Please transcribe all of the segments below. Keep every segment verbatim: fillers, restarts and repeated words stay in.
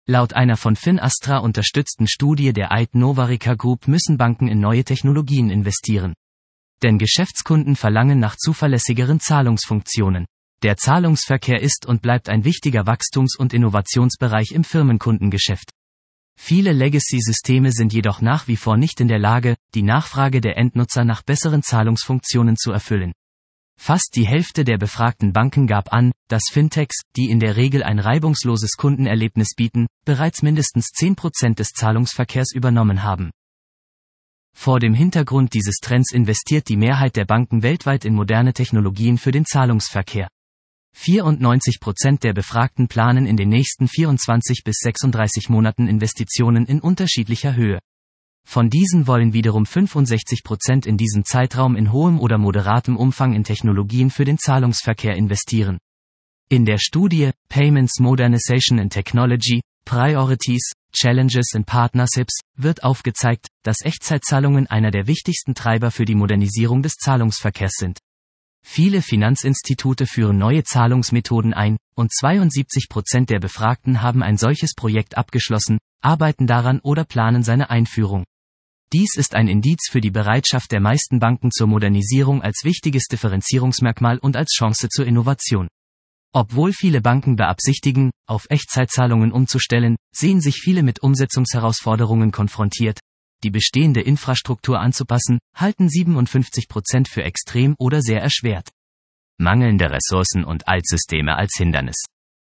Laut einer von Finastra unterstützten Studie der I T Novarica Group müssen Banken in neue Technologien investieren. Denn Geschäftskunden verlangen nach zuverlässigeren Zahlungsfunktionen. Der Zahlungsverkehr ist und bleibt ein wichtiger Wachstums- und Innovationsbereich im Firmenkundengeschäft. Viele Legacy-Systeme sind jedoch nach wie vor nicht in der Lage, die Nachfrage der Endnutzer nach besseren Zahlungsfunktionen zu erfüllen. Fast die Hälfte der befragten Banken gab an, dass Fintechs, die in der Regel ein reibungsloses Kundenerlebnis bieten, bereits mindestens zehn Prozent des Zahlungsverkehrs übernommen haben. Vor dem Hintergrund dieses Trends investiert die Mehrheit der Banken weltweit in moderne Technologien für den Zahlungsverkehr. vierundneunzig Prozent der Befragten planen in den nächsten vierundzwanzig bis sechsunddreißig Monaten Investitionen in unterschiedlicher Höhe. Von diesen wollen wiederum fünfundsechzig Prozent in diesem Zeitraum in hohem oder moderatem Umfang in Technologien für den Zahlungsverkehr investieren. In der Studie Payments Modernization and Technology, Priorities, Challenges and Partnerships wird aufgezeigt, dass Echtzeitzahlungen einer der wichtigsten Treiber für die Modernisierung des Zahlungsverkehrs sind. Viele Finanzinstitute führen neue Zahlungsmethoden ein, und zweiundsiebzig Prozent der Befragten haben ein solches Projekt abgeschlossen, arbeiten daran oder planen seine Einführung. Dies ist ein Indiz für die Bereitschaft der meisten Banken zur Modernisierung als wichtiges Differenzierungsmerkmal und als Chance zur Innovation. Obwohl viele Banken beabsichtigen, auf Echtzeitzahlungen umzustellen, sehen sich viele mit Umsetzungsherausforderungen konfrontiert. Die bestehende Infrastruktur anzupassen, halten siebenundfünfzig Prozent für extrem oder sehr erschwert. Mangelnde Ressourcen und Altsysteme als Hindernis.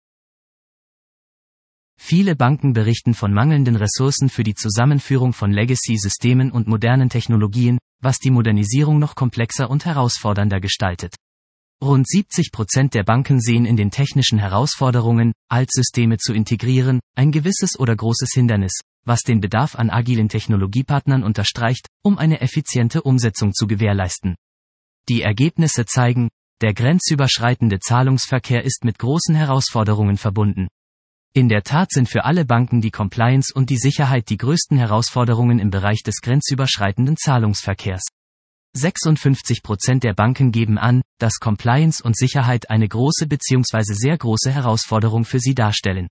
Viele Banken berichten von mangelnden Ressourcen für die Zusammenführung von Legacy-Systemen und modernen Technologien, was die Modernisierung noch komplexer und herausfordernder gestaltet. Rund siebzig Prozent der Banken sehen in den technischen Herausforderungen, Altsysteme zu integrieren, ein gewisses oder großes Hindernis, was den Bedarf an agilen Technologiepartnern unterstreicht, um eine effiziente Umsetzung zu gewährleisten. Die Ergebnisse zeigen, der grenzüberschreitende Zahlungsverkehr ist mit großen Herausforderungen verbunden. In der Tat sind für alle Banken die Compliance und die Sicherheit die größten Herausforderungen im Bereich des grenzüberschreitenden Zahlungsverkehrs. sechsundfünfzig Prozent der Banken geben an, dass Compliance und Sicherheit eine große bzw. sehr große Herausforderung für sie darstellen.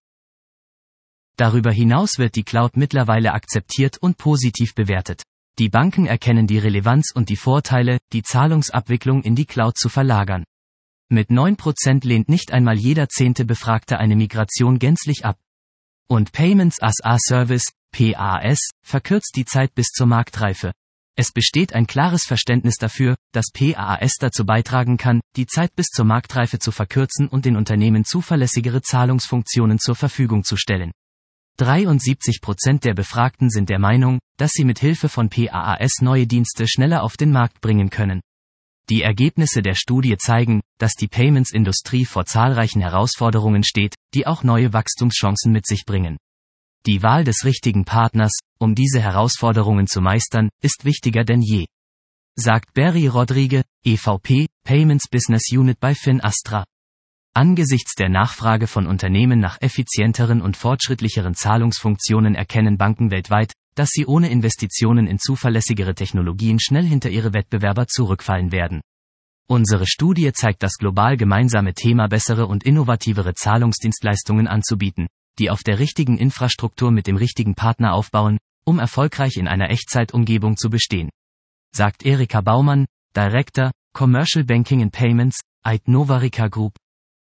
Darüber hinaus wird die Cloud mittlerweile akzeptiert und positiv bewertet. Die Banken erkennen die Relevanz und die Vorteile, die Zahlungsabwicklung in die Cloud zu verlagern. Mit neun Prozent lehnt nicht einmal jeder zehnte Befragte eine Migration gänzlich ab. Und Payments as a Service, P A S, verkürzt die Zeit bis zur Marktreife. Es besteht ein klares Verständnis dafür, dass P A S dazu beitragen kann, die Zeit bis zur Marktreife zu verkürzen und den Unternehmen zuverlässigere Zahlungsfunktionen zur Verfügung zu stellen. dreiundsiebzig Prozent der Befragten sind der Meinung, dass sie mit Hilfe von P A S neue Dienste schneller auf den Markt bringen können. Die Ergebnisse der Studie zeigen, dass die Payments-Industrie vor zahlreichen Herausforderungen steht, die auch neue Wachstumschancen mit sich bringen. Die Wahl des richtigen Partners, um diese Herausforderungen zu meistern, ist wichtiger denn je. Sagt Barry Rodrigue, E V P, Payments Business Unit bei Finastra. Angesichts der Nachfrage von Unternehmen nach effizienteren und fortschrittlicheren Zahlungsfunktionen erkennen Banken weltweit, dass sie ohne Investitionen in zuverlässigere Technologien schnell hinter ihre Wettbewerber zurückfallen werden. Unsere Studie zeigt das global gemeinsame Thema, bessere und innovativere Zahlungsdienstleistungen anzubieten, die auf der richtigen Infrastruktur mit dem richtigen Partner aufbauen, um erfolgreich in einer Echtzeitumgebung zu bestehen. Sagt Erika Baumann, Director, Commercial Banking and Payments, I T Novarica Group.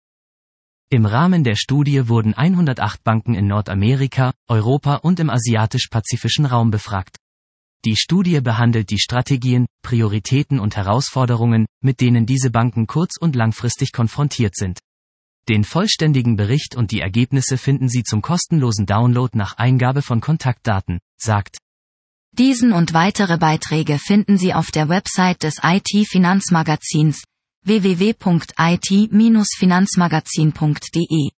Im Rahmen der Studie wurden hundertacht Banken in Nordamerika, Europa und im asiatisch-pazifischen Raum befragt. Die Studie behandelt die Strategien, Prioritäten und Herausforderungen, mit denen diese Banken kurz- und langfristig konfrontiert sind. Den vollständigen Bericht und die Ergebnisse finden Sie zum kostenlosen Download nach Eingabe von Kontaktdaten, sagt. Diesen und weitere Beiträge finden Sie auf der Website des I T-Finanzmagazins w w w punkt i t Bindestrich finanzmagazin punkt d e.